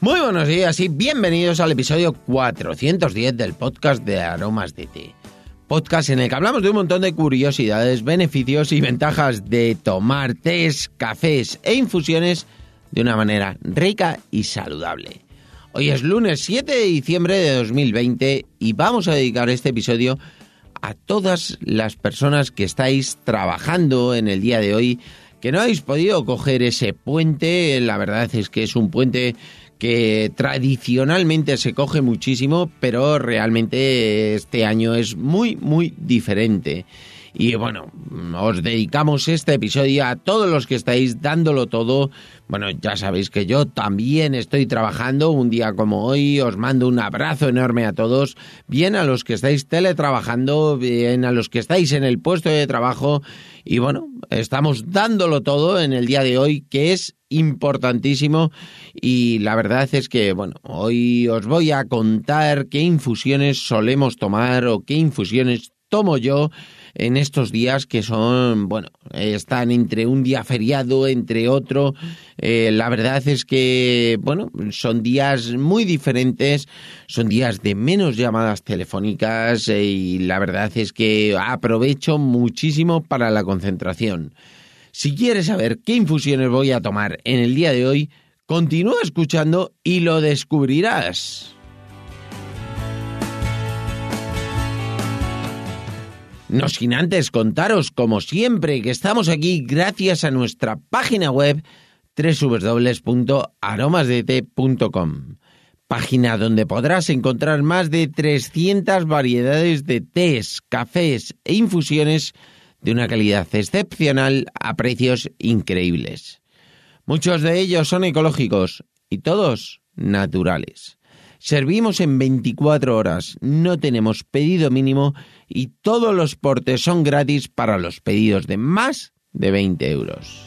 Muy buenos días y bienvenidos al episodio 410 del podcast de Aromas de Té. Podcast en el que hablamos de un montón de curiosidades, beneficios y ventajas de tomar tés, cafés e infusiones de una manera rica y saludable. Hoy es lunes 7 de diciembre de 2020 y vamos a dedicar este episodio a todas las personas que estáis trabajando en el día de hoy, que no habéis podido coger ese puente. La verdad es que es un puente que tradicionalmente se coge muchísimo, pero realmente este año es muy diferente. Y bueno, os dedicamos este episodio a todos los que estáis dándolo todo. Bueno, ya sabéis que yo también estoy trabajando un día como hoy. Os mando un abrazo enorme a todos. Bien a los que estáis teletrabajando, bien a los que estáis en el puesto de trabajo. Y bueno, estamos dándolo todo en el día de hoy, que es importantísimo. Y la verdad es que, bueno, hoy os voy a contar qué infusiones solemos tomar o qué infusiones tomo yo en estos días que son, bueno, están entre un día feriado, entre otro. La verdad es que, bueno, son días muy diferentes, son días de menos llamadas telefónicas y la verdad es que aprovecho muchísimo para la concentración. Si quieres saber qué infusiones voy a tomar en el día de hoy, continúa escuchando y lo descubrirás. No sin antes contaros, como siempre, que estamos aquí gracias a nuestra página web www.aromasdete.com, página donde podrás encontrar más de 300 variedades de tés, cafés e infusiones de una calidad excepcional a precios increíbles. Muchos de ellos son ecológicos y todos naturales. Servimos en 24 horas, no tenemos pedido mínimo y todos los portes son gratis para los pedidos de más de 20 euros.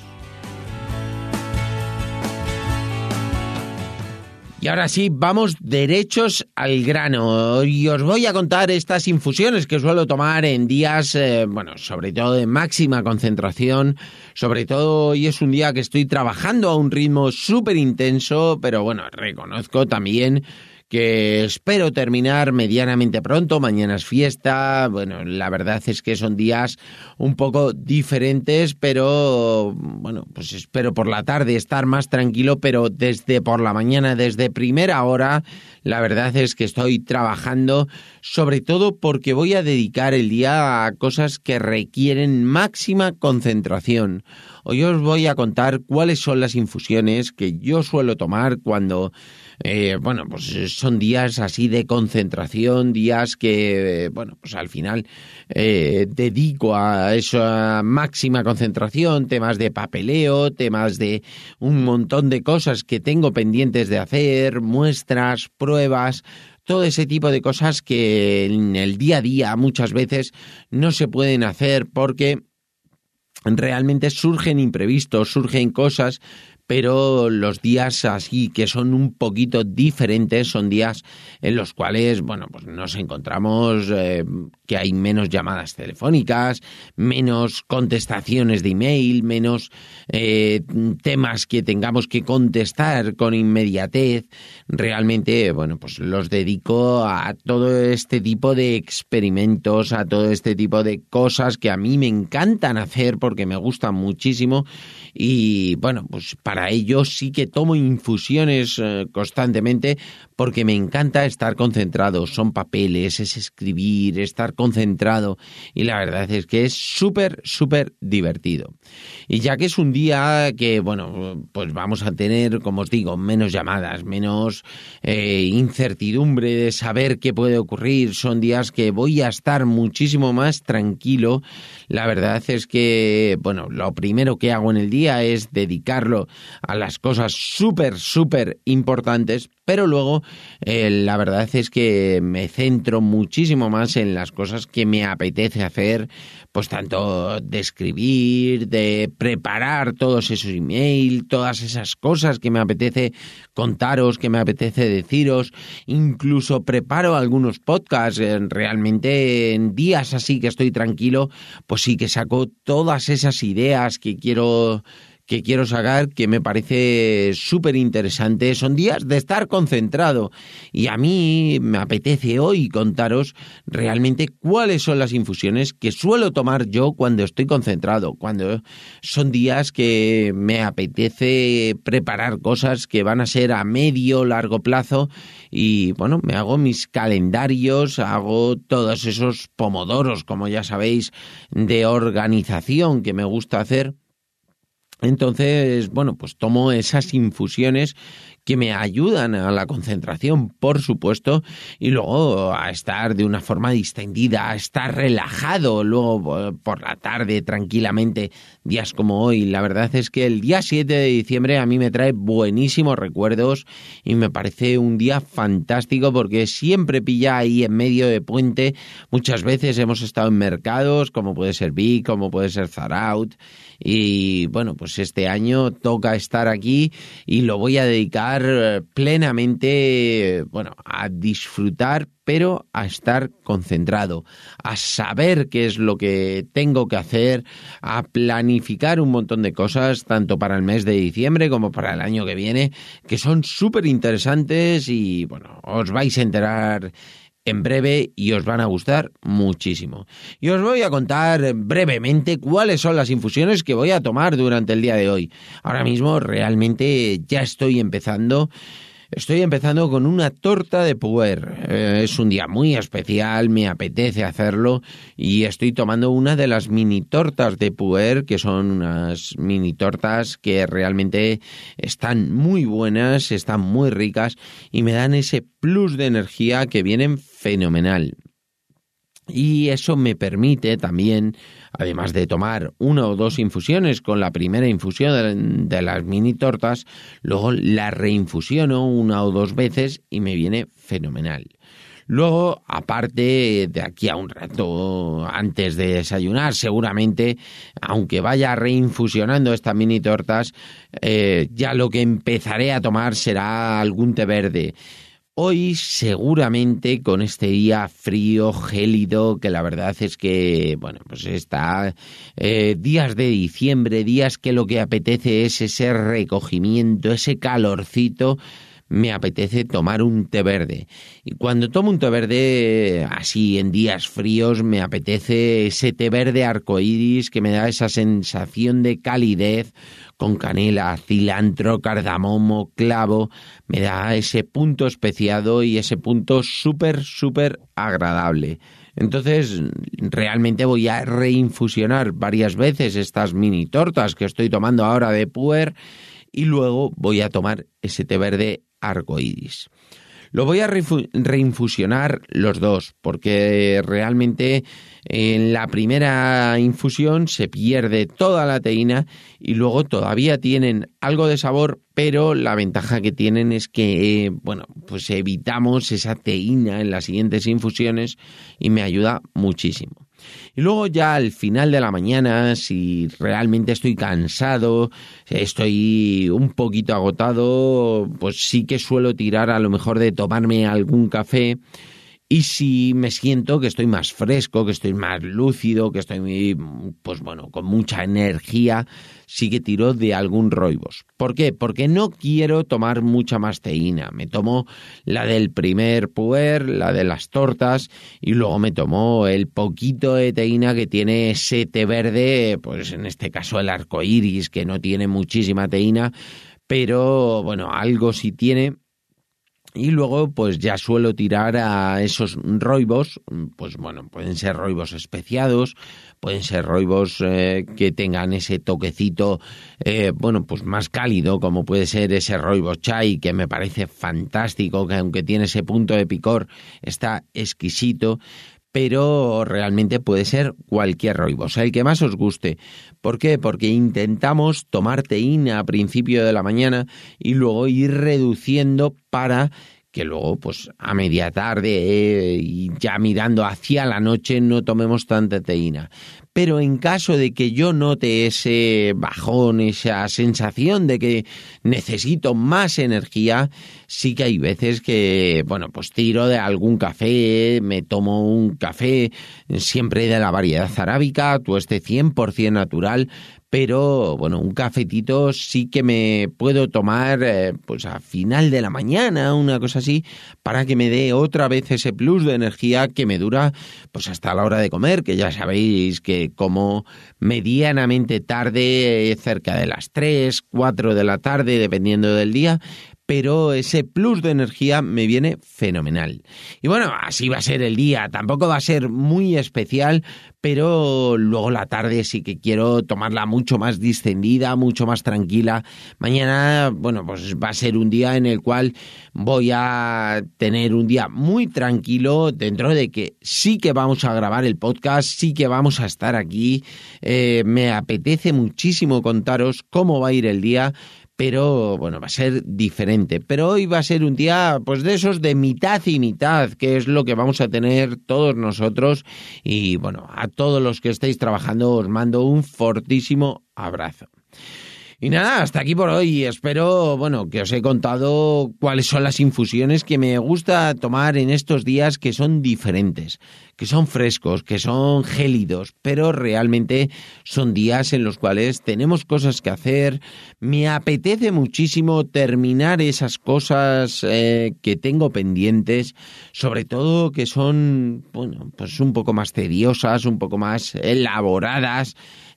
Y ahora sí, vamos derechos al grano y os voy a contar estas infusiones que suelo tomar en días, sobre todo de máxima concentración. Sobre todo hoy es un día que estoy trabajando a un ritmo súper intenso, pero bueno, reconozco también que espero terminar medianamente pronto. Mañana es fiesta. Bueno, la verdad es que son días un poco diferentes, pero bueno, pues espero por la tarde estar más tranquilo, pero desde por la mañana, desde primera hora, la verdad es que estoy trabajando, sobre todo porque voy a dedicar el día a cosas que requieren máxima concentración. Hoy os voy a contar cuáles son las infusiones que yo suelo tomar cuando son días así de concentración, días que, al final dedico a esa máxima concentración, temas de papeleo, temas de un montón de cosas que tengo pendientes de hacer, muestras, pruebas, todo ese tipo de cosas que en el día a día muchas veces no se pueden hacer porque realmente surgen imprevistos, surgen cosas, pero los días así que son un poquito diferentes son días en los cuales, nos encontramos que hay menos llamadas telefónicas, menos contestaciones de email, menos temas que tengamos que contestar con inmediatez. Realmente, los dedico a todo este tipo de experimentos, a todo este tipo de cosas que a mí me encantan hacer porque me gustan muchísimo y, para ello sí que tomo infusiones constantemente porque me encanta estar concentrado. Son papeles, es escribir, estar concentrado y la verdad es que es súper divertido. Y ya que es un día que, vamos a tener, como os digo, menos llamadas, menos incertidumbre de saber qué puede ocurrir, son días que voy a estar muchísimo más tranquilo. La verdad es que, lo primero que hago en el día es dedicarlo a las cosas súper importantes, pero luego la verdad es que me centro muchísimo más en las cosas que me apetece hacer, pues tanto de escribir, de preparar todos esos emails, todas esas cosas que me apetece contaros, que me apetece deciros, incluso preparo algunos podcasts. Realmente en días así que estoy tranquilo, pues sí que saco todas esas ideas que quiero que quiero sacar, que me parece súper interesante. Son días de estar concentrado y a mí me apetece hoy contaros realmente cuáles son las infusiones que suelo tomar yo cuando estoy concentrado, cuando son días que me apetece preparar cosas que van a ser a medio, largo plazo y bueno, me hago mis calendarios, hago todos esos pomodoros, como ya sabéis, de organización que me gusta hacer. Entonces, bueno, pues tomo esas infusiones que me ayudan a la concentración, por supuesto, y luego a estar de una forma distendida, a estar relajado luego por la tarde tranquilamente, días como hoy. La verdad es que el día 7 de diciembre a mí me trae buenísimos recuerdos y me parece un día fantástico porque siempre pilla ahí en medio de puente. Muchas veces hemos estado en mercados, como puede ser Vic, como puede ser Zaraut, y bueno, pues este año toca estar aquí y lo voy a dedicar plenamente, bueno, a disfrutar, pero a estar concentrado, a saber qué es lo que tengo que hacer, a planificar un montón de cosas, tanto para el mes de diciembre como para el año que viene, que son súper interesantes y bueno, os vais a enterar en breve y os van a gustar muchísimo. Y os voy a contar brevemente cuáles son las infusiones que voy a tomar durante el día de hoy. Ahora mismo realmente ya estoy empezando con una torta de puer. Es un día muy especial, me apetece hacerlo y estoy tomando una de las mini tortas de puer, que son unas mini tortas que realmente están muy buenas, están muy ricas y me dan ese plus de energía que vienen fenomenal. Y eso me permite también, además de tomar una o dos infusiones con la primera infusión de las mini tortas, luego la reinfusiono una o dos veces y me viene fenomenal. Luego, aparte, de aquí a un rato, antes de desayunar, seguramente, aunque vaya reinfusionando estas mini tortas, ya lo que empezaré a tomar será algún té verde. Hoy seguramente con este día frío, gélido, que la verdad es que, bueno, pues está días de diciembre, días que lo que apetece es ese recogimiento, ese calorcito, me apetece tomar un té verde. Y cuando tomo un té verde así en días fríos, me apetece ese té verde arcoíris que me da esa sensación de calidez, con canela, cilantro, cardamomo, clavo, me da ese punto especiado y ese punto súper, súper agradable. Entonces, realmente voy a reinfusionar varias veces estas mini tortas que estoy tomando ahora de puer y luego voy a tomar ese té verde arcoíris. Lo voy a reinfusionar los dos, porque realmente en la primera infusión se pierde toda la teína y luego todavía tienen algo de sabor, pero la ventaja que tienen es que, bueno, pues evitamos esa teína en las siguientes infusiones y me ayuda muchísimo. Y luego ya al final de la mañana, si realmente estoy cansado, estoy un poquito agotado, pues sí que suelo tirar a lo mejor de tomarme algún café. Y si me siento que estoy más fresco, que estoy más lúcido, que estoy, pues bueno, con mucha energía, sí que tiro de algún rooibos. ¿Por qué? Porque no quiero tomar mucha más teína. Me tomo la del primer puer, la de las tortas, y luego me tomo el poquito de teína que tiene ese té verde, pues en este caso el arcoíris, que no tiene muchísima teína, pero bueno, algo sí tiene. Y luego pues ya suelo tirar a esos rooibos, pues bueno, pueden ser rooibos especiados, pueden ser rooibos que tengan ese toquecito, bueno, pues más cálido, como puede ser ese rooibos chai, que me parece fantástico, que aunque tiene ese punto de picor, está exquisito. Pero realmente puede ser cualquier rooibos, el que más os guste. ¿Por qué? Porque intentamos tomar teína a principio de la mañana y luego ir reduciendo para que luego, pues a media tarde y ya mirando hacia la noche no tomemos tanta teína. Pero en caso de que yo note ese bajón, esa sensación de que necesito más energía, sí que hay veces que, bueno, pues tiro de algún café, me tomo un café siempre de la variedad arábica, tueste 100% natural, pero bueno, un cafetito sí que me puedo tomar pues a final de la mañana, una cosa así, para que me dé otra vez ese plus de energía que me dura pues hasta la hora de comer, que ya sabéis que como medianamente tarde, cerca de las 3, 4 de la tarde, dependiendo del día, pero ese plus de energía me viene fenomenal. Y bueno, así va a ser el día, tampoco va a ser muy especial, pero luego la tarde sí que quiero tomarla mucho más distendida, mucho más tranquila. Mañana, bueno, pues va a ser un día en el cual voy a tener un día muy tranquilo, dentro de que sí que vamos a grabar el podcast, sí que vamos a estar aquí. Me apetece muchísimo contaros cómo va a ir el día, pero bueno, va a ser diferente. Pero hoy va a ser un día pues de esos de mitad y mitad, que es lo que vamos a tener todos nosotros. Y bueno, a todos los que estéis trabajando os mando un fortísimo abrazo. Y nada, hasta aquí por hoy. Espero, bueno, que os he contado cuáles son las infusiones que me gusta tomar en estos días, que son diferentes, que son frescos, que son gélidos, pero realmente son días en los cuales tenemos cosas que hacer. Me apetece muchísimo terminar esas cosas que tengo pendientes, sobre todo que son, bueno, pues un poco más tediosas, un poco más elaboradas.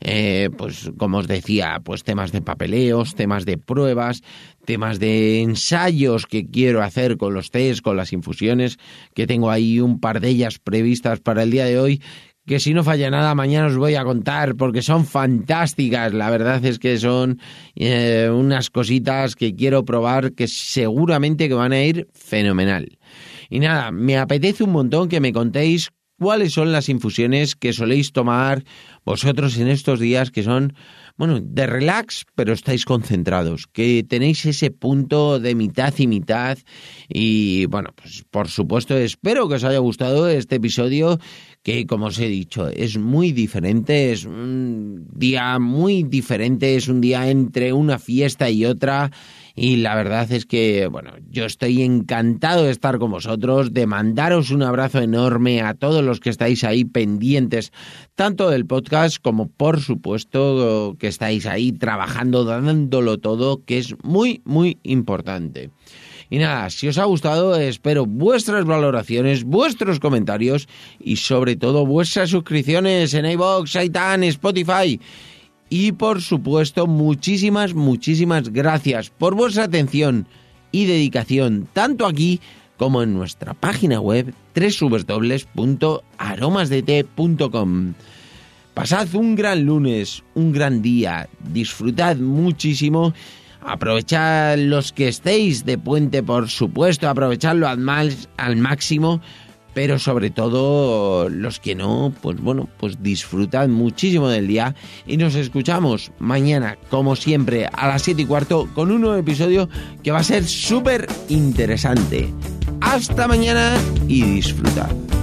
Pues como os decía, pues temas de papeleos, temas de pruebas, temas de ensayos que quiero hacer con los tés, con las infusiones, que tengo ahí un par de ellas previstas para el día de hoy, que si no falla nada mañana os voy a contar porque son fantásticas. La verdad es que son unas cositas que quiero probar que seguramente que van a ir fenomenal. Y nada, me apetece un montón que me contéis cuáles son las infusiones que soléis tomar vosotros en estos días, que son, bueno, de relax, pero estáis concentrados, que tenéis ese punto de mitad y mitad. Y bueno, pues por supuesto espero que os haya gustado este episodio, que como os he dicho es muy diferente, es un día muy diferente, es un día entre una fiesta y otra. Y la verdad es que, bueno, yo estoy encantado de estar con vosotros, de mandaros un abrazo enorme a todos los que estáis ahí pendientes, tanto del podcast como, por supuesto, que estáis ahí trabajando, dándolo todo, que es muy, muy importante. Y nada, si os ha gustado, espero vuestras valoraciones, vuestros comentarios y sobre todo vuestras suscripciones en iVoox, iTunes, Spotify. Y por supuesto, muchísimas gracias por vuestra atención y dedicación, tanto aquí como en nuestra página web www.aromasdete.com. Pasad un gran lunes, un gran día, disfrutad muchísimo, aprovechad los que estéis de puente, por supuesto, aprovechadlo al máximo. Pero sobre todo los que no, pues bueno, pues disfrutad muchísimo del día y nos escuchamos mañana, como siempre, a las 7:15 con un nuevo episodio que va a ser súper interesante. Hasta mañana y disfrutad.